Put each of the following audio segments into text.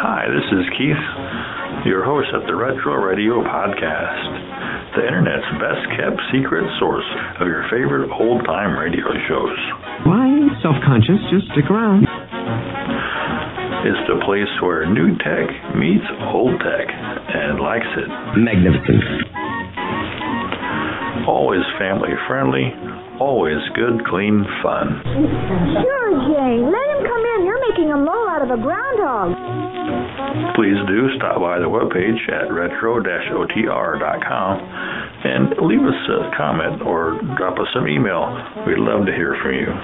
Hi, this is Keith, your host at the Retro Radio Podcast, the Internet's best-kept secret source of your favorite old-time radio shows. Why self-conscious? Just stick around. It's the place where new tech meets old tech and likes it. Magnificent. Always family-friendly, always good, clean fun. Sure, Jay. Let him come in. You're making a mole out of a groundhog. Please do stop by the webpage at retro-otr.com and leave us a comment or drop us some email. We'd love to hear from you.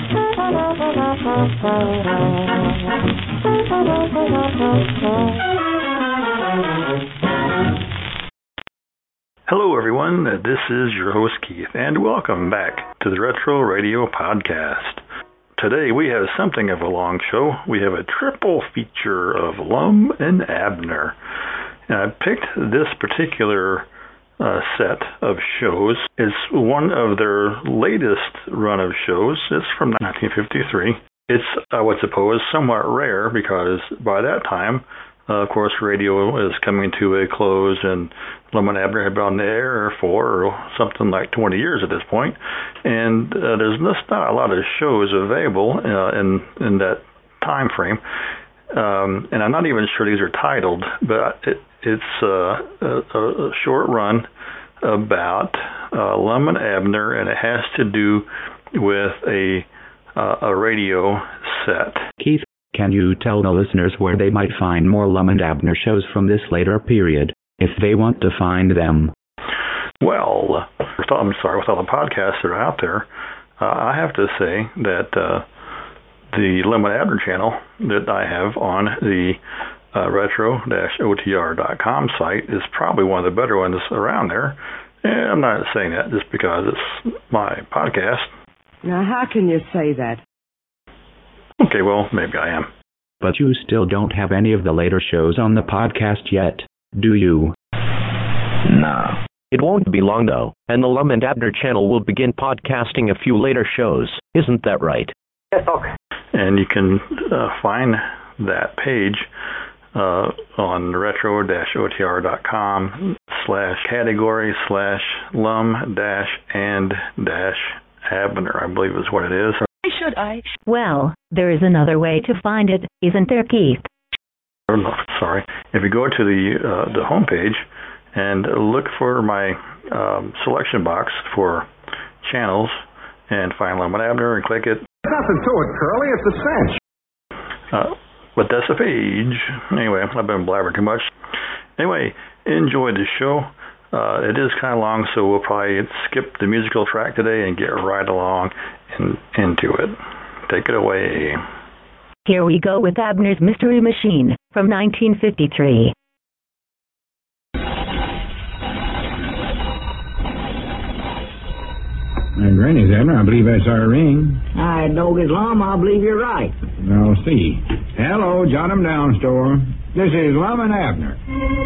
Hello, everyone. This is your host, Keith, and welcome back to the Retro Radio Podcast. Today, we have something of a long show. We have a triple feature of Lum and Abner. And I picked this particular set of shows. It's one of their latest run of shows. It's from 1953. It's, I would suppose, somewhat rare because by that time, of course, radio is coming to a close, and Lum and Abner have been on the air for something like 20 years at this point, and there's just not a lot of shows available in that time frame. And I'm not even sure these are titled, but it's a short run about Lum and Abner, and it has to do with a radio set. Keith, can you tell the listeners where they might find more Lum and Abner shows from this later period, if they want to find them? Well, with all the podcasts that are out there, I have to say that the Lum and Abner channel that I have on the retro-otr.com site is probably one of the better ones around there. And I'm not saying that just because it's my podcast. Now, how can you say that? Okay, well, maybe I am. But you still don't have any of the later shows on the podcast yet, do you? No. It won't be long, though, and the Lum and Abner channel will begin podcasting a few later shows. Isn't that right? Yes, okay. And you can find that page on retro-otr.com/category/Lum-and-Abner, I believe is what it is. Should I? Well, there is another way to find it, isn't there, Keith? No, sorry. If you go to the homepage and look for my selection box for channels and find Lum and Abner and click it. Nothing to it, Curly. It's a cinch. But that's a page. Anyway, I've been blabbering too much. Anyway, enjoy the show. It is kind of long, so we'll probably skip the musical track today and get right along into it. Take it away. Here we go with Abner's Mystery Machine from 1953. Granny's, Abner. I believe that's our ring. I don't get Lum. I believe you're right. I'll see. Hello, Jot 'em Down store. This is Lum and Abner.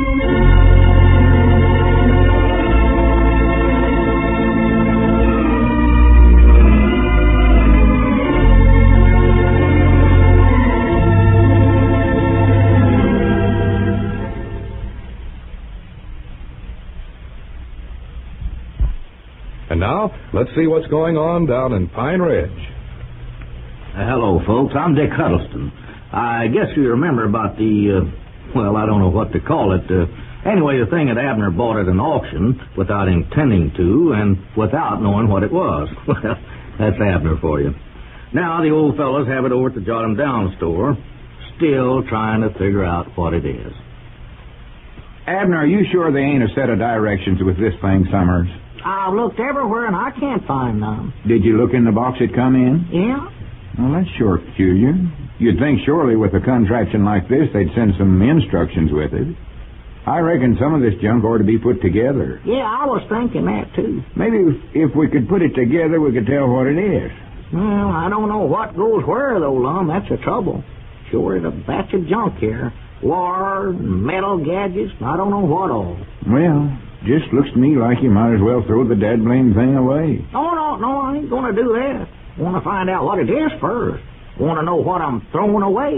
And now, let's see what's going on down in Pine Ridge. Hello, folks. I'm Dick Huddleston. I guess you remember about the, I don't know what to call it. Anyway, the thing that Abner bought at an auction without intending to and without knowing what it was. Well, that's Abner for you. Now, the old fellas have it over at the Jot 'em Down store, still trying to figure out what it is. Abner, are you sure they ain't a set of directions with this thing, Summers? I've looked everywhere and I can't find none. Did you look in the box it come in? Yeah? Well, that's sure peculiar. You'd think surely with a contraption like this they'd send some instructions with it. I reckon some of this junk ought to be put together. Yeah, I was thinking that, too. Maybe if we could put it together, we could tell what it is. Well, I don't know what goes where, though, Lum. That's the trouble. Sure is a batch of junk here. Wire, metal gadgets, I don't know what all. Well, just looks to me like you might as well throw the dead blame thing away. No, I ain't going to do that. Want to find out what it is first. Want to know what I'm throwing away.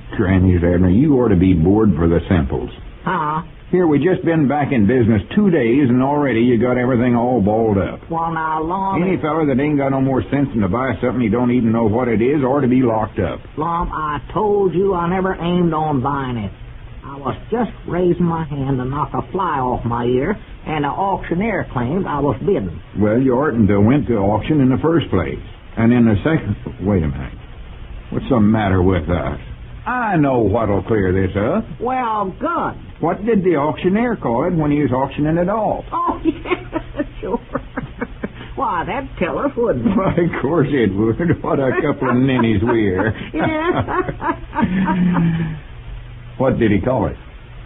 Granny's Abner, you ought to be bored for the simples. Huh? Here, we just been back in business 2 days, and already you got everything all balled up. Well, now, Lum... Any fella that ain't got no more sense than to buy something he don't even know what it is ought to be locked up. Lum, I told you I never aimed on buying it. I was just raising my hand to knock a fly off my ear, and the auctioneer claimed I was bidding. Well, you oughtn't to have went to auction in the first place. And in the second... Wait a minute. What's the matter with us? I know what'll clear this up. Well, good. What did the auctioneer call it when he was auctioning it off? Oh, yeah, sure. Why, that'd tell us, wouldn't it? Why, of course it would. What a couple of ninnies we're. Yeah. What did he call it?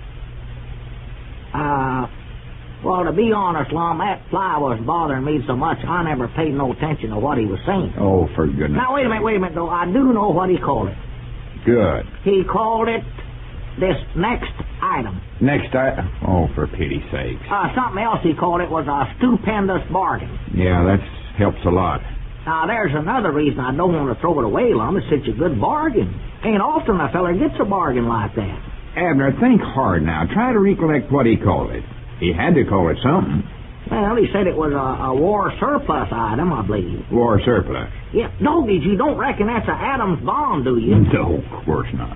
Well, to be honest, Lum, that fly was bothering me so much I never paid no attention to what he was saying. Oh, for goodness. Now, wait a minute, though. I do know what he called it. Good. He called it this next item. Next item? Oh, for pity's sake. Something else he called it was a stupendous bargain. Yeah, that helps a lot. Now, there's another reason I don't want to throw it away, Lum. It's such a good bargain. Ain't often a feller gets a bargain like that. Abner, think hard now. Try to recollect what he called it. He had to call it something. Well, he said it was a war surplus item, I believe. War surplus? Yeah. Doggies, you don't reckon that's a Adams bomb, do you? No, of course not.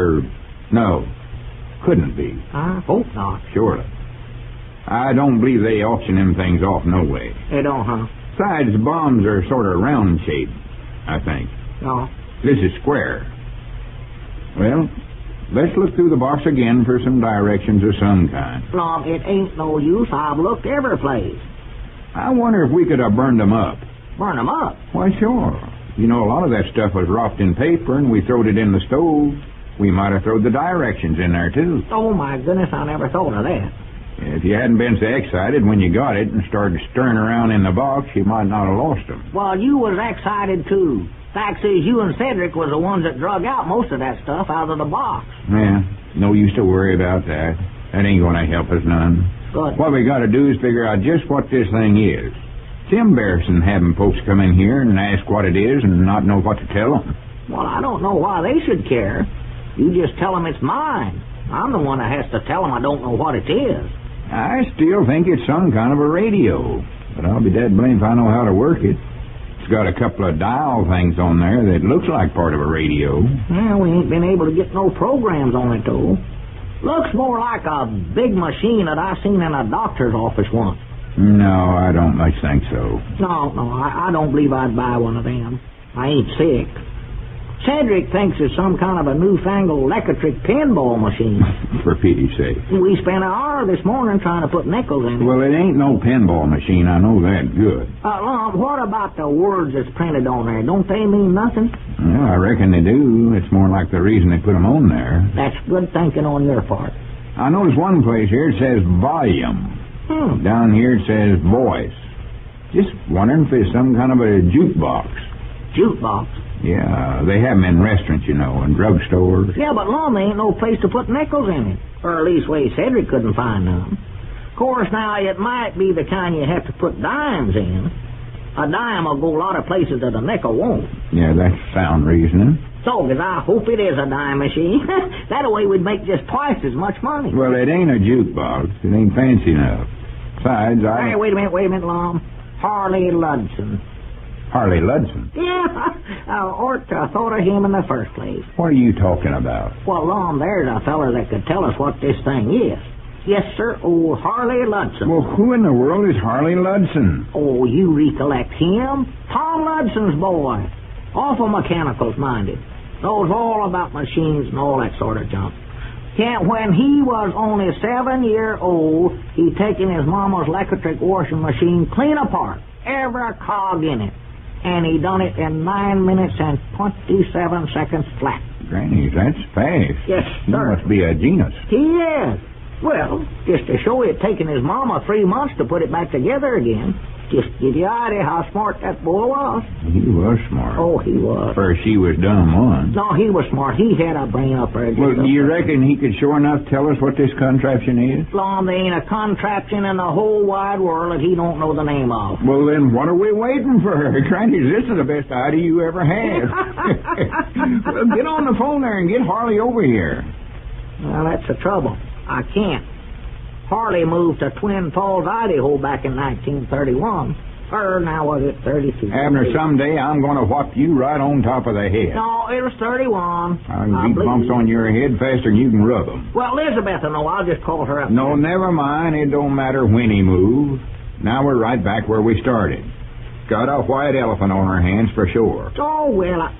No. Couldn't be. I hope not. Surely. I don't believe they auction them things off no way. They don't, huh? Besides, bombs are sort of round shaped, I think. No. This is square. Well, let's look through the box again for some directions of some kind. Lum, it ain't no use. I've looked every place. I wonder if we could have burned them up. Burn them up? Why, sure. You know, a lot of that stuff was wrapped in paper, and we throwed it in the stove. We might have thrown the directions in there, too. Oh, my goodness, I never thought of that. If you hadn't been so excited when you got it and started stirring around in the box, you might not have lost them. Well, you was excited, too. Fact is, you and Cedric was the ones that drug out most of that stuff out of the box. Yeah, no use to worry about that. That ain't going to help us none. Good. What we got to do is figure out just what this thing is. It's embarrassing having folks come in here and ask what it is and not know what to tell them. Well, I don't know why they should care. You just tell them it's mine. I'm the one that has to tell them I don't know what it is. I still think it's some kind of a radio, but I'll be dead blamed if I know how to work it. It's got a couple of dial things on there that looks like part of a radio. Well, we ain't been able to get no programs on it, though. Looks more like a big machine that I seen in a doctor's office once. No, I don't much think so. No, I don't believe I'd buy one of them. I ain't sick. Cedric thinks it's some kind of a newfangled electric pinball machine. For pity's sake. We spent an hour this morning trying to put nickels in it. Well, it ain't no pinball machine. I know that good. Lum, what about the words that's printed on there? Don't they mean nothing? Well, I reckon they do. It's more like the reason they put them on there. That's good thinking on your part. I notice one place here it says volume. Down here it says voice. Just wondering if it's some kind of a jukebox. Jukebox? Yeah, they have them in restaurants, you know, and drugstores. Yeah, but Lum, there ain't no place to put nickels in it. Or at least way Cedric couldn't find none. Of course, now, it might be the kind you have to put dimes in. A dime will go a lot of places that a nickel won't. Yeah, that's sound reasoning. So, because I hope it is a dime machine. That way we'd make just twice as much money. Well, it ain't a jukebox. It ain't fancy enough. Besides, Hey, wait a minute, Lum. Harley Ludson. Harley Ludson? Yeah, I ought to have thought of him in the first place. What are you talking about? Well, Lum, there's a feller that could tell us what this thing is. Yes, sir, old Harley Ludson. Well, who in the world is Harley Ludson? Oh, you recollect him? Tom Ludson's boy. Awful mechanicals minded. Knows all about machines and all that sort of junk. Yeah, when he was only 7-year-old, he'd taken his mama's electric washing machine clean apart, every cog in it. And he done it in 9 minutes and 27 seconds flat. Granny, that's fast. Yes, He sir. must be a genius. He is. Well, just to show it taken his mama 3 months to put it back together again. Just to give you an idea how smart that boy was. He was smart. Oh, he was. First she was dumb once. No, he was smart. He had a brain up there. Well, do you reckon he could sure enough tell us what this contraption is? Lom, there ain't a contraption in the whole wide world that he don't know the name of. Well, then what are we waiting for? Granny, this is the best idea you ever had. Well, get on the phone there and get Harley over here. Well, that's the trouble. I can't. Harley moved to Twin Falls, Idaho back in 1931. Or now was it 32? Abner, someday I'm going to whop you right on top of the head. No, it was 31. I can beat bumps on your head faster than you can rub them. Well, Elizabeth will know. I'll just call her up. No, never mind. It don't matter when he moved. Now we're right back where we started. Got a white elephant on her hands for sure. Oh, well,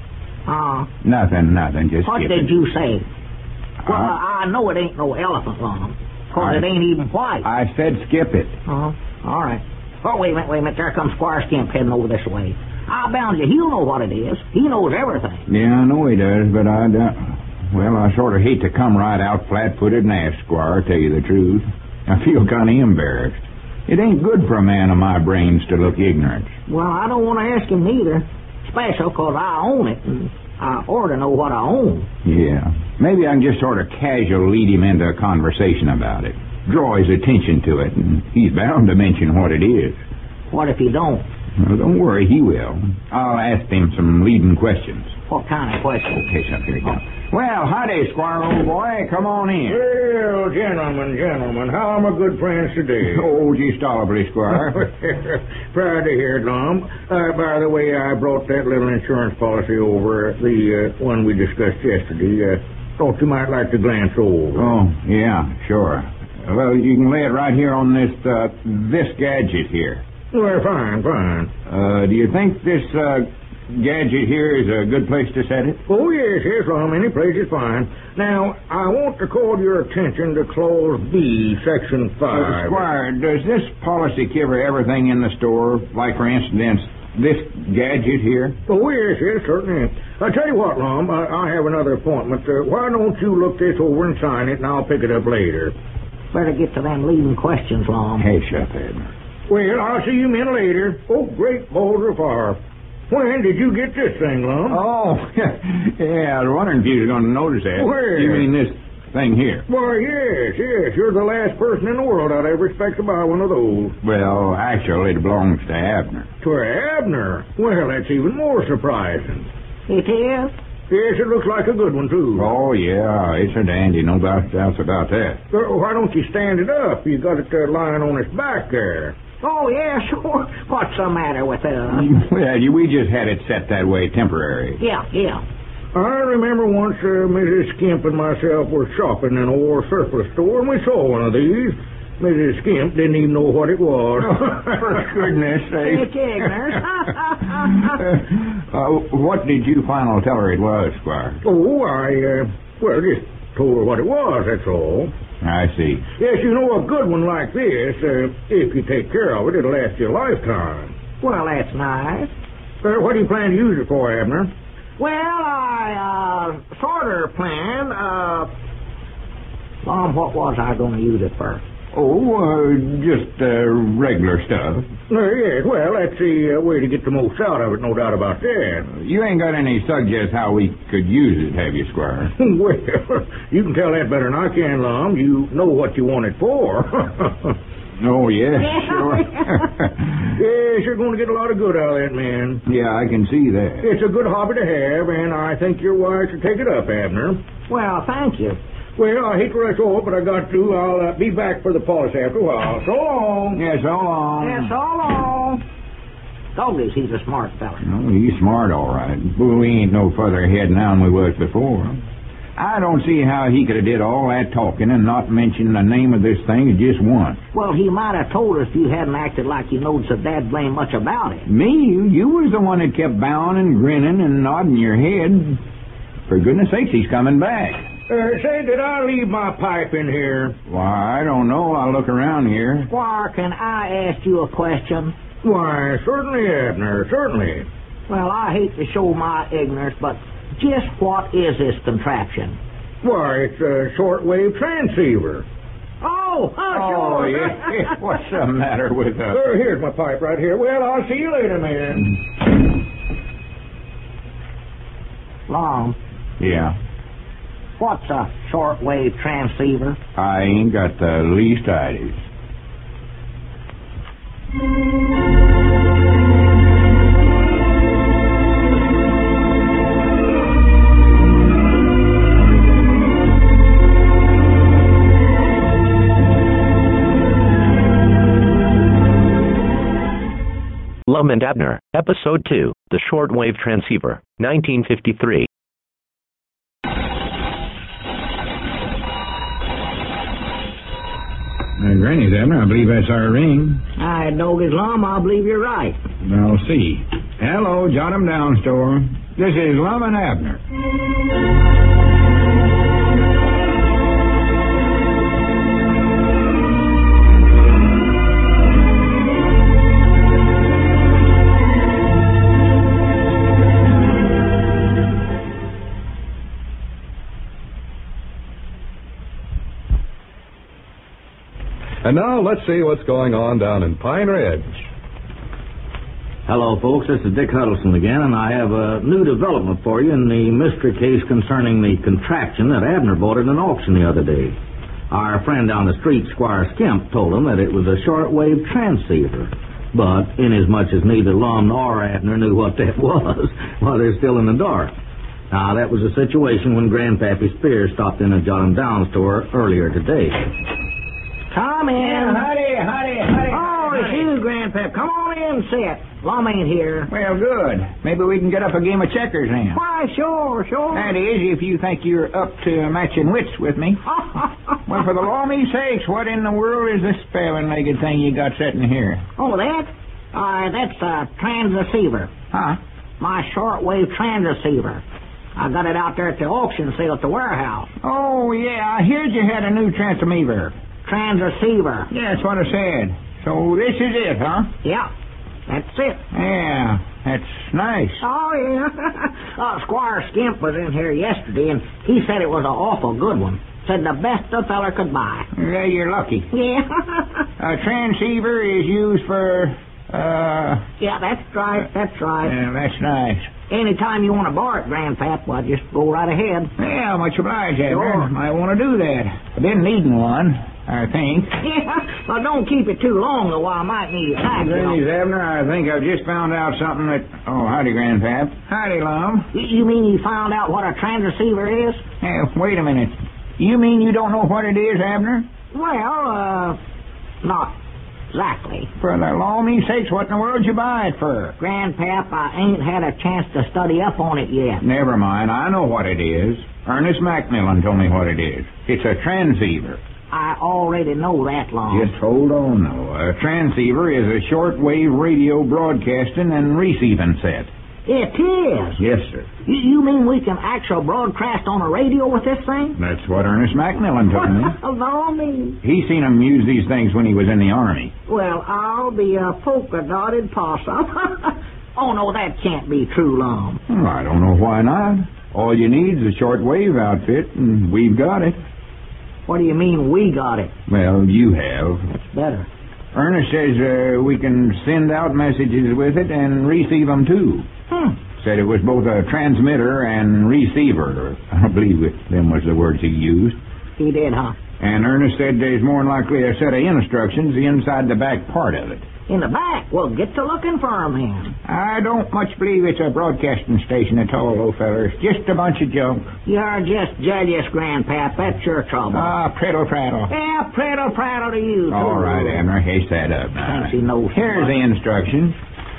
Nothing. Just what skip did it. you say? Well, I know it ain't no elephant, Lom. Because it ain't even white. I said skip it. All right. Oh, wait a minute. There comes Squire Skimp heading over this way. I bound you, he'll know what it is. He knows everything. Yeah, I know he does, but I sort of hate to come right out flat-footed and ask Squire, tell you the truth. I feel kind of embarrassed. It ain't good for a man of my brains to look ignorant. Well, I don't want to ask him neither. Special because I own it, and I ought to know what I own. Yeah. Maybe I can just sort of casual lead him into a conversation about it. Draw his attention to it, and he's bound to mention what it is. What if he don't? Well, don't worry, he will. I'll ask him some leading questions. What kind of questions? Okay, so here we go. Well, howdy, Squire, old boy. Come on in. Well, gentlemen, how are my good friends today? Oh, just tolerably, Squire. Proud to hear it, Lom. By the way, I brought that little insurance policy over, the one we discussed yesterday. Thought you might like to glance over. Oh, yeah, sure. Well, you can lay it right here on this gadget here. Well, fine. Do you think this gadget here is a good place to set it? Oh, yes, Lom. Any place is fine. Now, I want to call your attention to Clause B, Section 5. Squire, does this policy cover everything in the store? Like, for instance, this gadget here? Oh, yes, certainly. I'll tell you what, Lom, I have another appointment. Why don't you look this over and sign it, and I'll pick it up later. Better get to them leading questions, Lom. Hey, shut Edna. Well, I'll see you men later. Oh, great balls of fire. When did you get this thing, Lom? Oh, yeah, I was wondering if you was going to notice that. Where? You mean this thing here? Why, yes. You're the last person in the world I'd ever expect to buy one of those. Well, actually, it belongs to Abner. To Abner? Well, that's even more surprising. It is? Yes, it looks like a good one, too. Oh, yeah, it's a dandy, no doubt about that. Why don't you stand it up? You got it lying on its back there. Oh, yeah, sure. What's the matter with it? Well, we just had it set that way temporary. Yeah. I remember once Mrs. Skimp and myself were shopping in a war surplus store, and we saw one of these. Mrs. Skimp didn't even know what it was. For goodness sake. It's ignorant. What did you finally tell her it was, Squire? Oh, I just told her what it was, that's all. I see. Yes, you know, a good one like this, if you take care of it, it'll last you a lifetime. Well, that's nice. What do you plan to use it for, Abner? Well, I sort of planned, Mom, what was I going to use it for? Oh, just regular stuff. Yes, well, that's the way to get the most out of it, no doubt about that. You ain't got any suggestions how we could use it, have you, Squire? Well, you can tell that better than I can, Lom. You know what you want it for. Oh, yes, sure. Yes, you're going to get a lot of good out of that, man. Yeah, I can see that. It's a good hobby to have, and I think you're wise to take it up, Abner. Well, thank you. Well, I hate to rush off, but I got to. I'll be back for the policy after a while. So long. Yeah, so long. Yeah, so long. Douglas, he's a smart fella. Oh, he's smart, all right. But we ain't no further ahead now than we was before. I don't see how he could have did all that talking and not mention the name of this thing just once. Well, he might have told us if you hadn't acted like you knowed so dad blame much about it. Me? You was the one that kept bowing and grinning and nodding your head. For goodness sakes, he's coming back. Say, did I leave my pipe in here? Why, I don't know. I'll look around here. Squire, can I ask you a question? Why, certainly, Abner, certainly. Well, I hate to show my ignorance, but just what is this contraption? Why, it's a shortwave transceiver. Oh, Oh, sure. yeah. What's the matter with us? Here's my pipe right here. Well, I'll see you later, man. Lum, Yeah. what's a shortwave transceiver? I ain't got the least idea. Lum and Abner, Episode 2, The Shortwave Transceiver, 1953. Granny, Abner, I believe that's our ring. I noticed, Lum, I believe you're right. I'll see. Hello, Jot 'em Down store. This is Lum and Abner. And now let's see what's going on down in Pine Ridge. Hello, folks. This is Dick Huddleston again, and I have a new development for you in the mystery case concerning the contraption that Abner bought at an auction the other day. Our friend down the street, Squire Skimp, told him that it was a shortwave transceiver. But inasmuch as neither Lum nor Abner knew what that was, well, they're still in the dark. Now, that was the situation when Grandpappy Spears stopped in at Jot 'em Down store earlier today. Come in. Howdy. Oh, it's you, Grandpap. Come on in, sit. Lum ain't here. Well, good. Maybe we can get up a game of checkers then. Why, sure. That is, if you think you're up to matching wits with me. Well, for the law me sakes, what in the world is this spelling-legged thing you got sitting here? Oh, that's a transceiver. Huh? My shortwave transceiver. I got it out there at the auction sale at the warehouse. Oh, yeah, I heard you had a new transceiver. Transceiver. Yeah, that's what I said. So this is it, huh? Yeah, that's it. Yeah, that's nice. Oh, yeah. Squire Skimp was in here yesterday, and he said it was an awful good one. Said the best a feller could buy. Yeah, you're lucky. Yeah. A transceiver is used for, Yeah, that's right. Yeah, that's nice. Anytime you want to borrow it, Grandpap, well, just go right ahead. Yeah, much obliged, Abner. Sure. I want to do that. I've been needing one, I think. Yeah, well, don't keep it too long, though, I might need it back. Greetings, Abner. I think I've just found out something that... Oh, howdy, Grandpap. Howdy, Lum. You mean you found out what a transceiver is? Hey, wait a minute. You mean you don't know what it is, Abner? Well, not exactly. For the law me sakes, what in the world you buy it for? Grandpap, I ain't had a chance to study up on it yet. Never mind. I know what it is. Ernest Macmillan told me what it is. It's a transceiver. I already know that, Lum. Just hold on, though. A transceiver is a shortwave radio broadcasting and receiving set. It is? Yes, sir. You mean we can actually broadcast on a radio with this thing? That's what Ernest Macmillan told me. No, me. He seen him use these things when he was in the Army. Well, I'll be a polka-dotted possum. Oh, no, that can't be true, Lum. Well, I don't know why not. All you need is a shortwave outfit, and we've got it. What do you mean we got it? Well, you have. That's better. Ernest says we can send out messages with it and receive them, too. Said it was both a transmitter and receiver. I believe them was the words he used. He did, huh? And Ernest said there's more than likely a set of instructions inside the back part of it. In the back? Well, get to looking for 'em, then. I don't much believe it's a broadcasting station at all, old feller. It's just a bunch of junk. You're just jealous, Grandpap. That's your trouble. Prattle. Yeah, prattle to you, too. All right, Abner, haste that up now. Fancy notion. Here's the instructions.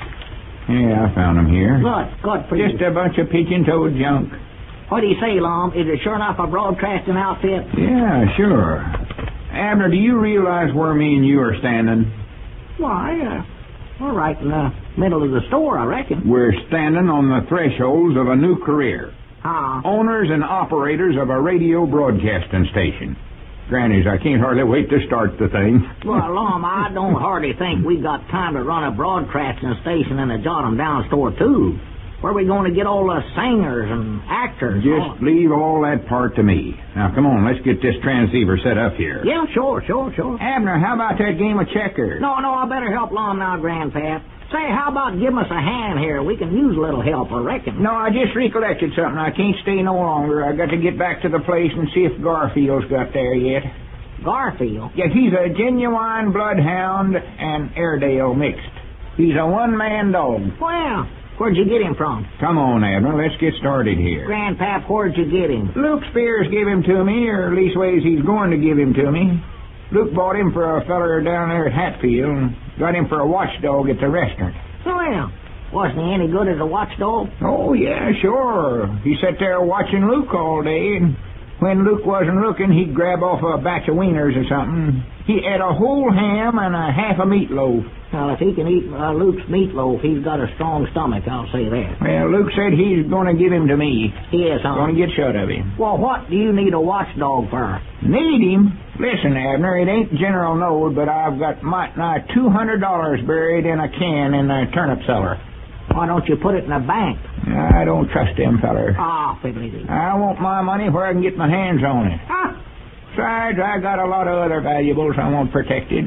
Yeah, I found them here. Good for you. Just a bunch of pigeon-toed junk. What do you say, Lum? Is it sure enough a broadcasting outfit? Yeah, sure. Abner, do you realize where me and you are standing? Why, we're right in the middle of the store, I reckon. We're standing on the thresholds of a new career. Owners and operators of a radio broadcasting station. Grannies, I can't hardly wait to start the thing. Well, Lum, I don't hardly think we got time to run a broadcasting station in a Jot 'em Down store, too. Where are we going to get all the singers and actors? Just leave all that part to me. Now, come on, let's get this transceiver set up here. Yeah, sure. Abner, how about that game of checkers? No, I better help Lum now, Grandpap. Say, how about giving us a hand here? We can use a little help, I reckon. No, I just recollected something. I can't stay no longer. I got to get back to the place and see if Garfield's got there yet. Garfield? Yeah, he's a genuine bloodhound and Airedale mixed. He's a one-man dog. Well, where'd you get him from? Come on, Abner, let's get started here. Grandpap, where'd you get him? Luke Spears gave him to me, or leastways he's going to give him to me. Luke bought him for a feller down there at Hatfield and got him for a watchdog at the restaurant. Well, wasn't he any good as a watchdog? Oh, yeah, sure. He sat there watching Luke all day, and when Luke wasn't looking, he'd grab off a batch of wieners or something. He ate a whole ham and a half a meatloaf. Well, if he can eat Luke's meatloaf, he's got a strong stomach, I'll say that. Well, Luke said he's going to give him to me. He is, huh? Going to get shut of him. Well, what do you need a watchdog for? Need him? Listen, Abner, it ain't general knowed, but I've got nigh $200 buried in a can in the turnip cellar. Why don't you put it in the bank? I don't trust them fellers. Ah, fiddly-dee. I want my money where I can get my hands on it. Besides, I got a lot of other valuables I want protected.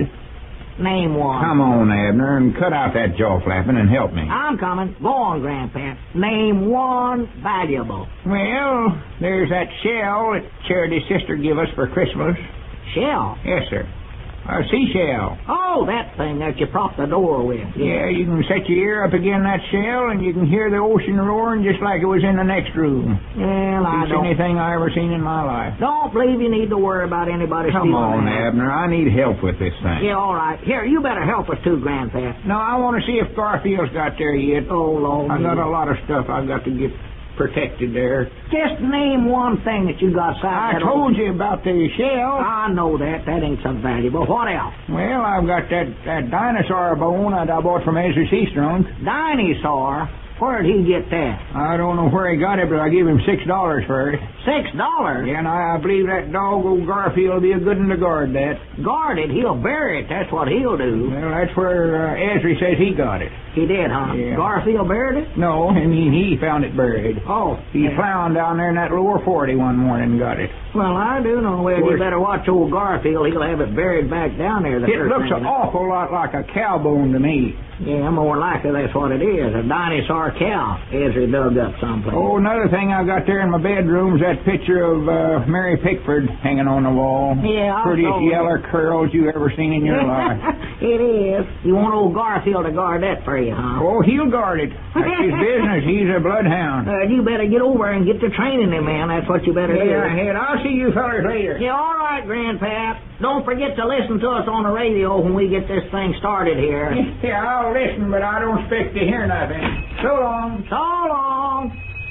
Name one. Come on, Abner, and cut out that jaw flapping and help me. I'm coming. Go on, Grandpa. Name one valuable. Well, there's that shell that Charity's sister give us for Christmas. Shell? Yes, sir. A seashell. Oh, that thing that you prop the door with. Yeah, you can set your ear up against that shell and you can hear the ocean roaring just like it was in the next room. Well, I don't... anything I ever seen in my life. Don't believe you need to worry about anybody Come stealing on, that. Abner. I need help with this thing. Yeah, all right. Here, you better help us too, Grandpa. No, I want to see if Garfield's got there yet. Oh, Lord. I got a lot of stuff I've got to get protected there. Just name one thing that you got I side. told you about the shell. I know that. That ain't so valuable. What else? Well, I've got that dinosaur bone that I bought from Ezra Seastrunk. Dinosaur? Where'd he get that? I don't know where he got it, but I gave him $6 for it. $6? Yeah, and I believe that dog, old Garfield, will be a good one to guard that. Guard it? He'll bury it. That's what he'll do. Well, that's where Ezra says he got it. He did, huh? Yeah. Garfield buried it? No, I mean, he found it buried. Oh. He plowing down there in that lower 40 one morning and got it. Well, I do know. Well, you better watch old Garfield. He'll have it buried back down there. It looks an awful lot like a cow bone to me. Yeah, more likely that's what it is. A dinosaur cow. Ezra dug up someplace. Oh, another thing I got there in my bedroom's that picture of Mary Pickford hanging on the wall. Yeah, Prettiest yeller curls you ever seen in your life. It is. You want old Garfield to guard that for you, huh? Oh, he'll guard it. That's his business. He's a bloodhound. You better get over and get to training him, man. That's what you better do. Yeah, I'll see you fellers later. Yeah, all right, Grandpap. Don't forget to listen to us on the radio when we get this thing started here. Yeah, I'll listen, but I don't expect to hear nothing. So long. So long.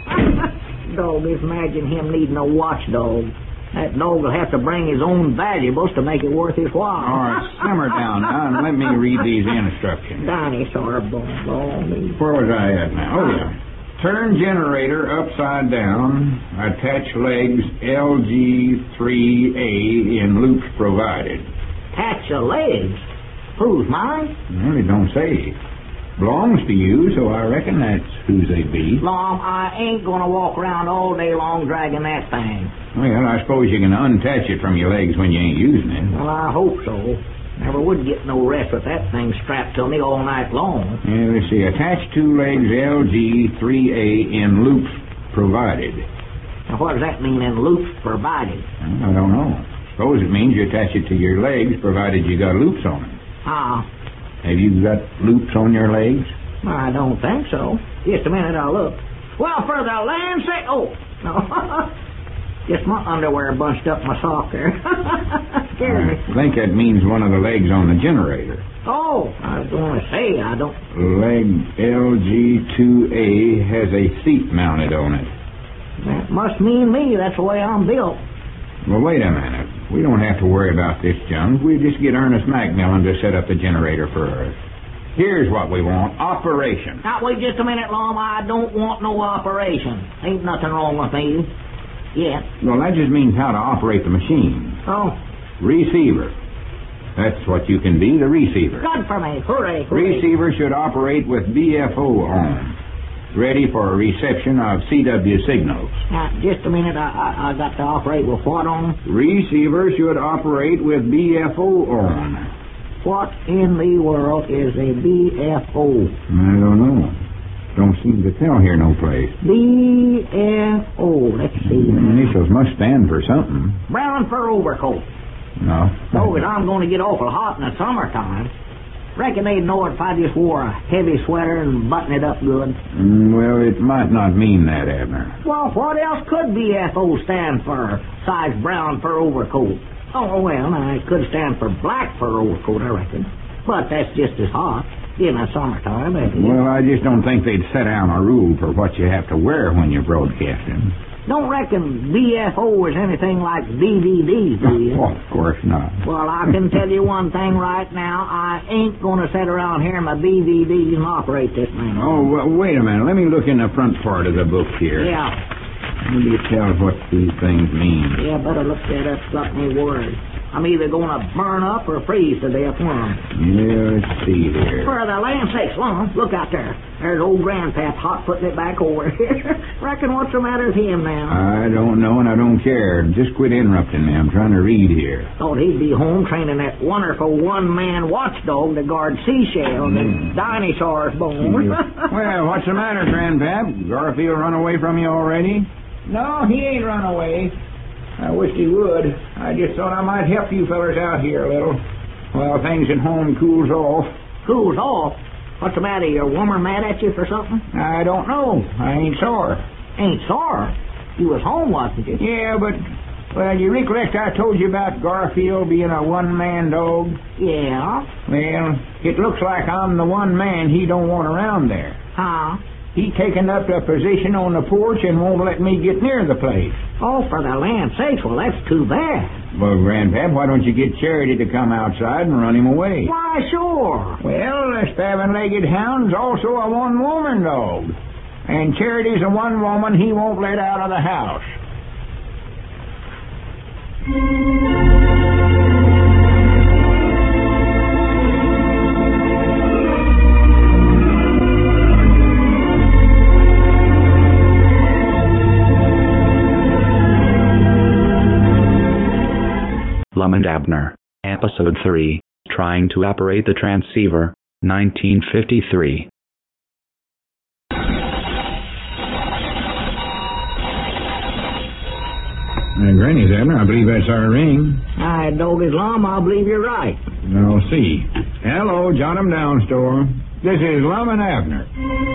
Dog, just imagine him needing a watchdog. That dog will have to bring his own valuables to make it worth his while. All right, simmer down now and let me read these instructions. Dinosaur bone. Where was I at now? Oh, yeah. Turn generator upside down. Attach legs LG3A in loops provided. Attach your legs? Who's, mine? Well, it don't say. Belongs to you, so I reckon that's whose they be. Lom, I ain't gonna walk around all day long dragging that thing. Well, I suppose you can unattach it from your legs when you ain't using it. Well, I hope so. Never would get no rest with that thing strapped to me all night long. Yeah, let's see. Attach two legs LG3A in loops provided. Now, what does that mean in loops provided? I don't know. Suppose it means you attach it to your legs provided you got loops on it. Ah. Have you got loops on your legs? I don't think so. Just a minute, I'll look. Well, for the land's sake... Oh, no. Just my underwear bunched up my sock there. Scared me. I think that means one of the legs on the generator. Oh, I was going to say, I don't... Leg LG2A has a seat mounted on it. That must mean me. That's the way I'm built. Well, wait a minute. We don't have to worry about this junk. We'll just get Ernest Macmillan to set up the generator for us. Here's what we want. Operation. Now, wait just a minute, Lom. I don't want no operation. Ain't nothing wrong with me. Yet. Well, that just means how to operate the machine. Oh. Receiver. That's what you can be, the receiver. Good for me. Hooray. Receiver should operate with BFO on. ready for reception of CW signals. Just a minute. I got to operate with what on? Receiver should operate with BFO on. What in the world is a BFO? I don't know. Don't seem to tell here no place. BFO. Let's see. Initials must stand for something. Brown fur overcoat. No. So that I'm going to get awful hot in the summertime. Reckon they'd know it if I just wore a heavy sweater and buttoned it up good. Well, it might not mean that, Abner. Well, what else could BFO stand for? Size brown fur overcoat. Oh, well, it could stand for black fur overcoat, I reckon. But that's just as hot in the summertime. Well, I just don't think they'd set down a rule for what you have to wear when you're broadcasting. Don't reckon BFO is anything like DVDs, do you? Oh, of course not. Well, I can tell you one thing right now. I ain't going to sit around here in my DVDs and operate this thing. Oh, well, wait a minute. Let me look in the front part of the book here. Yeah. Maybe it tells what these things mean. Yeah, better look that up. Got me worried. I'm either going to burn up or freeze to death when Yeah, let's see here. For the land sakes, Lum, look out there. There's old Grandpap hot-putting it back over here. Reckon what's the matter with him now? I don't know, and I don't care. Just quit interrupting me. I'm trying to read here. Thought he'd be home training that wonderful one-man watchdog to guard seashells and dinosaurs' bones. Well, what's the matter, Grandpap? Garfield run away from you already? No, he ain't run away. I wished he would. I just thought I might help you fellers out here a little. Well, things at home cools off. Cools off? What's the matter? Your woman mad at you for something? I don't know. I ain't sore. Ain't sore? You was home, wasn't you? Yeah, but, well, you recollect I told you about Garfield being a one-man dog? Yeah. Well, it looks like I'm the one man he don't want around there. Huh? He taken up a position on the porch and won't let me get near the place. Oh, for the land's sakes, well, that's too bad. Well, Grandpap, why don't you get Charity to come outside and run him away? Why, sure. Well, the seven-legged hound's also a one-woman dog. And Charity's a one woman he won't let out of the house. Lum and Abner, Episode 3, Trying to Operate the Transceiver, 1953. Granny's, Abner, I believe that's our ring. Hi, Doggy's Lum, I believe you're right. I'll see. Hello, Jot 'em Down store. This is Lum and Abner.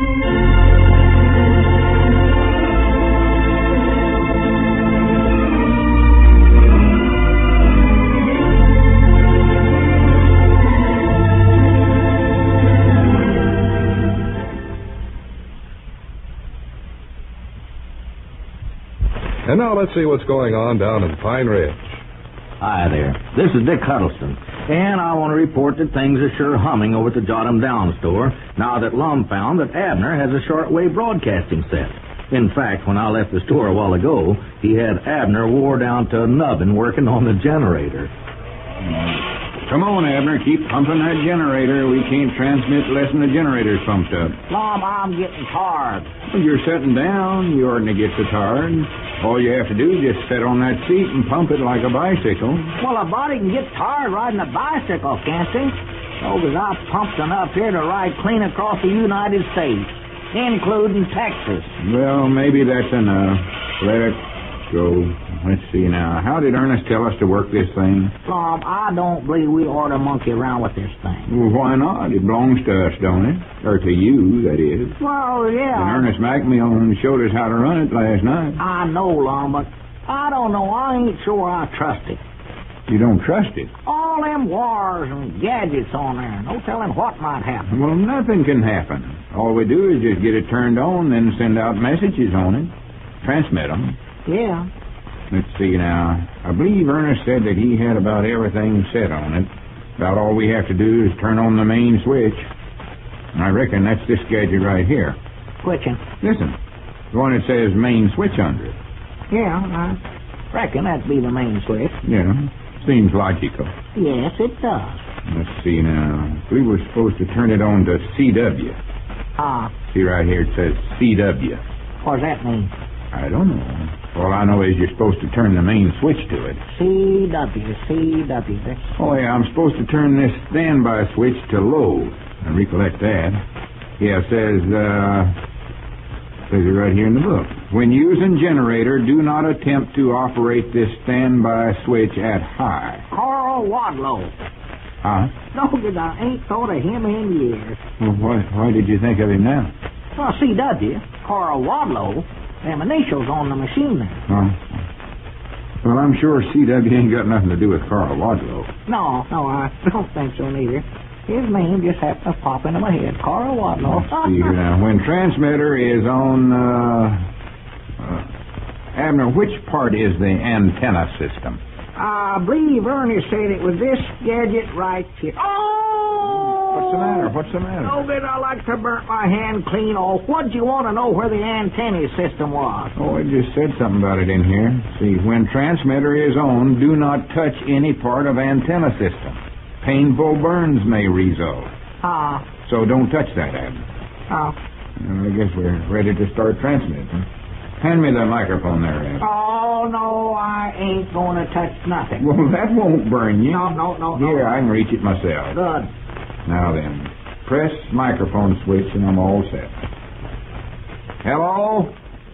And now let's see what's going on down in Pine Ridge. Hi there. This is Dick Huddleston, and I want to report that things are sure humming over at the Jot 'em Down store now that Lum found that Abner has a shortwave broadcasting set. In fact, when I left the store a while ago, he had Abner wore down to a nubbin working on the generator. Come on, Abner, keep pumping that generator. We can't transmit less than the generator's pumped up. Lum, I'm getting tired. Well, you're sitting down. You oughtn't to get so tired. All you have to do is just sit on that seat and pump it like a bicycle. Well, a body can get tired riding a bicycle, can't he? Oh, because I've pumped enough here to ride clean across the United States, including Texas. Well, maybe that's enough. Let it go. Let's see now. How did Ernest tell us to work this thing? Lum, I don't believe we ought to monkey around with this thing. Well, why not? It belongs to us, don't it? Or to you, that is. Well, yeah. And Ernest McMillan showed us how to run it last night. I know, Lum, but I don't know. I ain't sure I trust it. You don't trust it? All them wires and gadgets on there. No telling what might happen. Well, nothing can happen. All we do is just get it turned on, then send out messages on it. Transmit them. Yeah. Let's see now. I believe Ernest said that he had about everything set on it. About all we have to do is turn on the main switch. I reckon that's this gadget right here. Which one? Listen. The one that says main switch under it. Yeah, I reckon that'd be the main switch. Yeah. Seems logical. Yes, it does. Let's see now. We were supposed to turn it on to CW. See right here it says CW. What does that mean? I don't know. All I know is you're supposed to turn the main switch to it. CW. Oh, yeah, I'm supposed to turn this standby switch to low. And recollect that. Yeah, it says it right here in the book. When using generator, do not attempt to operate this standby switch at high. Carl Wadlow. Huh? No, I ain't thought of him in years. Well, why did you think of him now? Well, CW, Carl Wadlow, them initials on the machine there. Oh. Well, I'm sure CW ain't got nothing to do with Carl Wadlow. No, I don't think so neither. His name just happened to pop into my head. Carl Wadlow. Let's see here now. When transmitter is on, Abner, which part is the antenna system? I believe Ernest said it was this gadget right here. Oh! What's the matter? Oh, good, I like to burn my hand clean off. What'd you want to know where the antenna system was? Oh, it just said something about it in here. See, when transmitter is on, do not touch any part of antenna system. Painful burns may result. So don't touch that, Abner. I guess we're ready to start transmitting. Hand me the microphone there, Abner. Oh, no, I ain't going to touch nothing. Well, that won't burn you. No. Here, I can reach it myself. Good. Now then, press microphone switch and I'm all set. Hello?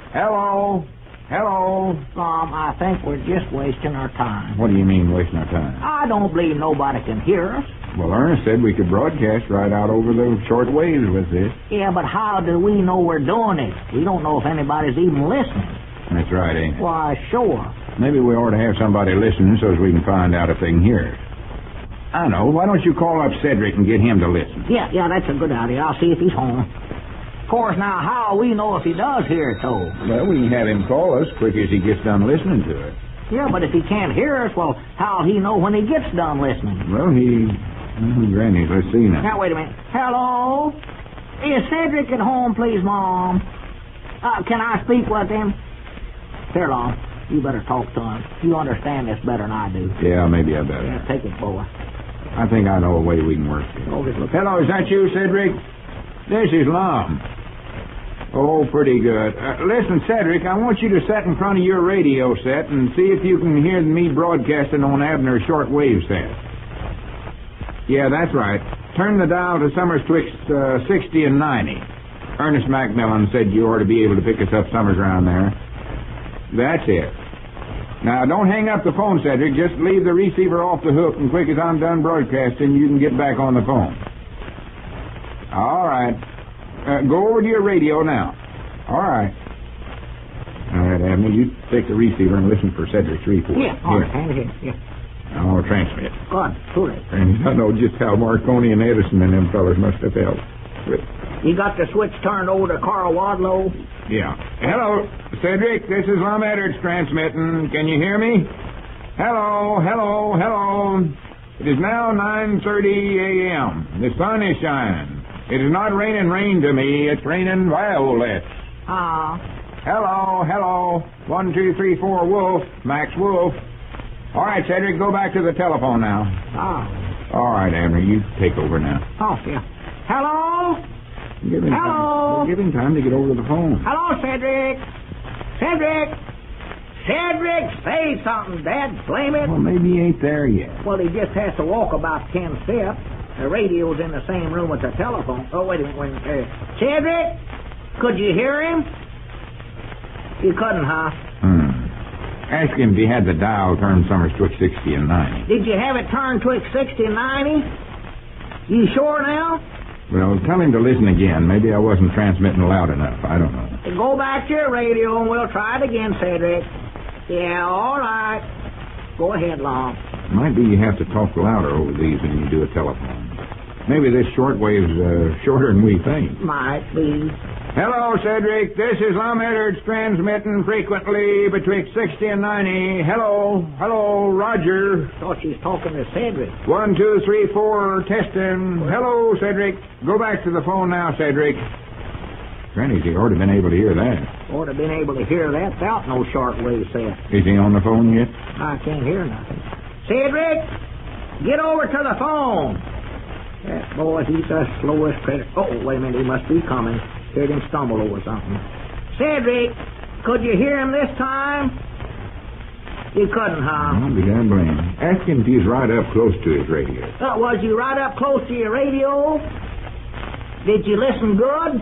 I think we're just wasting our time. What do you mean wasting our time? I don't believe nobody can hear us. Well, Ernest said we could broadcast right out over the short waves with this. Yeah, but how do we know we're doing it? We don't know if anybody's even listening. That's right, ain't it? Why, sure. Maybe we ought to have somebody listening so as we can find out if they can hear us. I know. Why don't you call up Cedric and get him to listen? Yeah, that's a good idea. I'll see if he's home. Of course, now, how we know if he does hear it, though? Well, we can have him call us quick as he gets done listening to it. Yeah, but if he can't hear us, well, how'll he know when he gets done listening? Well, Granny, let's see now. Now, wait a minute. Hello? Is Cedric at home, please, Mom? Can I speak with him? Here, Long. You better talk to him. You understand this better than I do. Yeah, maybe I better. Yeah, take it, boy. I think I know a way we can work it. Oh, just look. Hello, is that you, Cedric? This is Lum. Oh, pretty good. Listen, Cedric, I want you to sit in front of your radio set and see if you can hear me broadcasting on Abner's shortwave set. Yeah, that's right. Turn the dial to somewhere twixt 60 and 90. Ernest Macmillan said you ought to be able to pick us up somewhere around there. That's it. Now, don't hang up the phone, Cedric. Just leave the receiver off the hook, and quick as I'm done broadcasting, you can get back on the phone. All right. Go over to your radio now. All right. All right, Abner, you take the receiver and listen for Cedric's report. Yeah, all right, hand it here. Yeah. I'll transmit. Good, too late. And I know just how Marconi and Edison and them fellas must have felt. You got the switch turned over to Carl Wadlow? Yeah. Hello, Cedric. This is Lum Edwards transmitting. Can you hear me? Hello. It is now 9:30 a.m. The sun is shining. It is not raining rain to me. It's raining violets. Hello. 1, 2, 3, 4, Wolf. Max Wolf. All right, Cedric, go back to the telephone now. All right, Abner, you take over now. Oh, yeah. Hello? Hello? Give him time to get over to the phone. Hello, Cedric. Cedric, say something, Dad. Blame it. Well, maybe he ain't there yet. Well, he just has to walk about 10 steps. The radio's in the same room with the telephone. Oh, wait a minute. Cedric, could you hear him? You couldn't, huh? Ask him if he had the dial turned somewhere twixt 60 and 90. Did you have it turned twixt 60 and 90? You sure now? Well, tell him to listen again. Maybe I wasn't transmitting loud enough. I don't know. Go back to your radio and we'll try it again, Cedric. Yeah, all right. Go ahead, Long. Might be you have to talk louder over these when you do a telephone. Maybe this shortwave's shorter than we think. Might be. Hello, Cedric. This is Lum Edwards transmitting frequently betwixt 60 and 90. Hello, Roger. Thought she was talking to Cedric. 1, 2, 3, 4, testing. Hello, Cedric. Go back to the phone now, Cedric. Granny, he ought to have been able to hear that. Ought to have been able to hear that without no shortwave set. Is he on the phone yet? I can't hear nothing. Cedric, get over to the phone. That boy, he's the slowest critter. Oh, wait a minute, he must be coming. Heard him stumble over something. Cedric, could you hear him this time? You couldn't, huh? I'll be damn blamed. Ask him if he's right up close to his radio. Was you right up close to your radio? Did you listen good?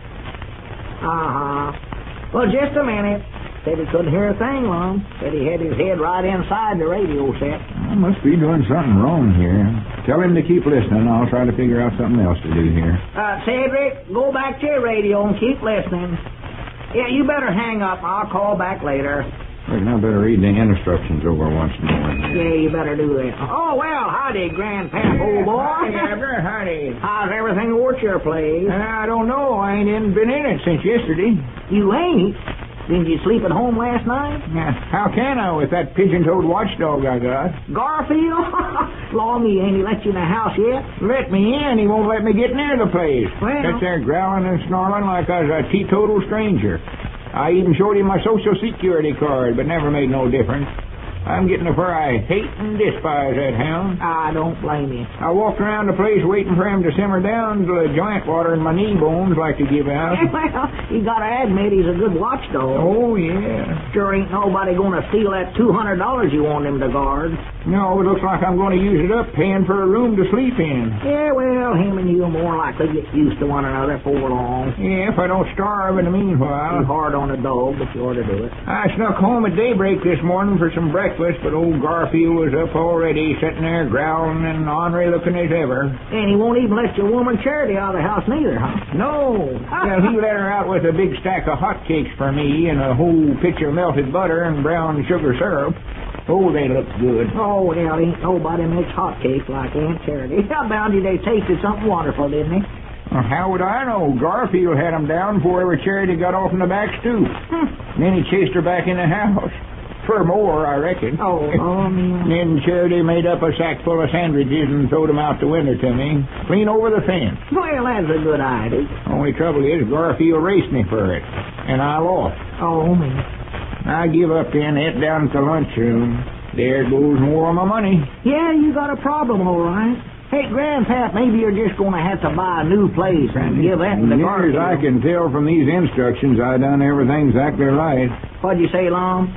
Uh-huh. Well, just a minute. Said he couldn't hear a thing, Lum. Said he had his head right inside the radio set. I must be doing something wrong here. Tell him to keep listening. I'll try to figure out something else to do here. Cedric, go back to your radio and keep listening. Yeah, you better hang up. I'll call back later. Reckon I better read the instructions over once more. Yeah, you better do that. Oh, well, howdy, Grandpap, old boy. Howdy, Abner, howdy. How's everything at your place? I don't know. I ain't been in it since yesterday. You ain't? Didn't you sleep at home last night? How can I with that pigeon-toed watchdog I got? Garfield? Longy, ain't he let you in the house yet? Let me in. He won't let me get near the place. Well, Sits there growling and snarling like I was a teetotal stranger. I even showed him my Social Security card, but never made no difference. I'm getting to where I hate and despise that hound. I don't blame you. I walked around the place waiting for him to simmer down till the joint water and my knee bones like to give out. Well, you gotta admit he's a good watchdog. Oh, yeah. Sure ain't nobody gonna steal that $200 you want him to guard. No, it looks like I'm going to use it up paying for a room to sleep in. Yeah, well, him and you are more likely to get used to one another before long. Yeah, if I don't starve in the meanwhile. Be hard on a dog, but you ought to do it. I snuck home at daybreak this morning for some breakfast, but old Garfield was up already, sitting there growling and ornery looking as ever. And he won't even let your woman Charity out of the house neither, huh? No. Well, he let her out with a big stack of hotcakes for me and a whole pitcher of melted butter and brown sugar syrup. Oh, they look good. Oh, well, ain't nobody makes hotcakes like Aunt Charity. I bound you they tasted something wonderful, didn't they? Well, how would I know? Garfield had them down before ever Charity got off in the back stoop. And then he chased her back in the house. For more, I reckon. Oh, man. Then Charity made up a sack full of sandwiches and throwed them out the window to me, clean over the fence. Well, that's a good idea. Only trouble is Garfield raced me for it, and I lost. Oh, man. I give up then, head down to the lunchroom. There goes more of my money. Yeah, you got a problem, all right. Hey, Grandpap, maybe you're just going to have to buy a new place and give that to Garfield. As I can tell from these instructions, I done everything exactly right. What'd you say, Lum?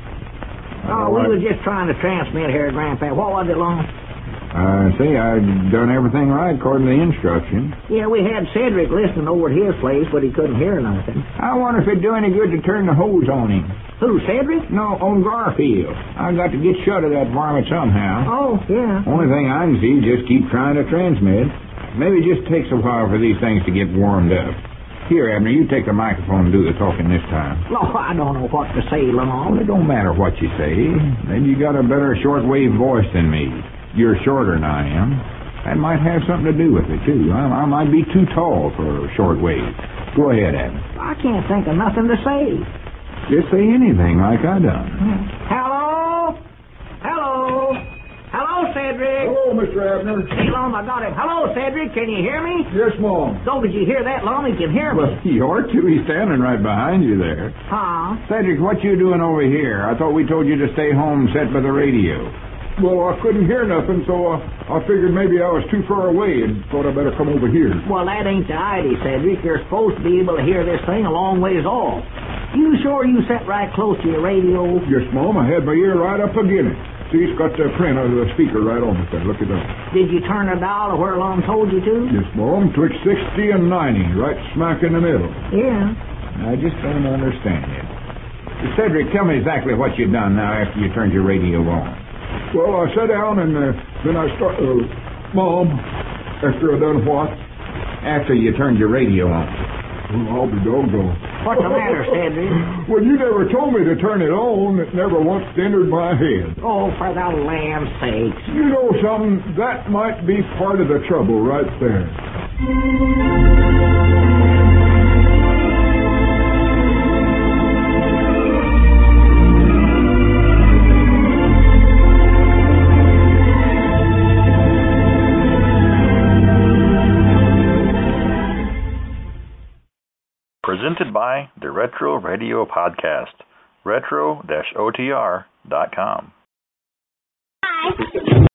Oh, we were just trying to transmit here, Grandpap. What was it, Lum? See, I've done everything right according to the instructions. Yeah, we had Cedric listening over at his place, but he couldn't hear nothing. I wonder if it'd do any good to turn the hose on him. Who, Cedric? No, on Garfield. I got to get shut of that varmint somehow. Oh, yeah. Only thing I can see is just keep trying to transmit. Maybe it just takes a while for these things to get warmed up. Here, Abner, you take the microphone and do the talking this time. Oh, I don't know what to say, Lamont. Well, it don't matter what you say. Maybe you got a better shortwave voice than me. You're shorter than I am. That might have something to do with it, too. I might be too tall for shortwave. Go ahead, Abner. I can't think of nothing to say. Just say anything like I done. Hello? Hello? Hello, Cedric? Hello, Mr. Abner. Hey, Lum, I got him. Hello, Cedric. Can you hear me? Yes, Mom. So, did you hear that, Lum? He can hear me. Well, you ought to. He's standing right behind you there. Huh? Cedric, what you doing over here? I thought we told you to stay home and sit by the radio. Well, I couldn't hear nothing, so I figured maybe I was too far away and thought I better come over here. Well, that ain't the idea, Cedric. You're supposed to be able to hear this thing a long ways off. You sure you sat right close to your radio? Yes, Mom. I had my ear right up against it. See, it's got the print of the speaker right on it there. Look at that. Did you turn the dial to where Lum told you to? Yes, Mom. Twixt 60 and 90, right smack in the middle. Yeah. I just don't understand it. Cedric, tell me exactly what you've done now after you turned your radio on. Well, I sat down and then I started... Mom, after I done what? After you turned your radio on. Well, I'll be doggone. What's the matter, Cedric? Well, you never told me to turn it on. It never once entered my head. Oh, for the land's sakes. You know something? That might be part of the trouble right there. Presented by the Retro Radio Podcast, retro-otr.com. Hi.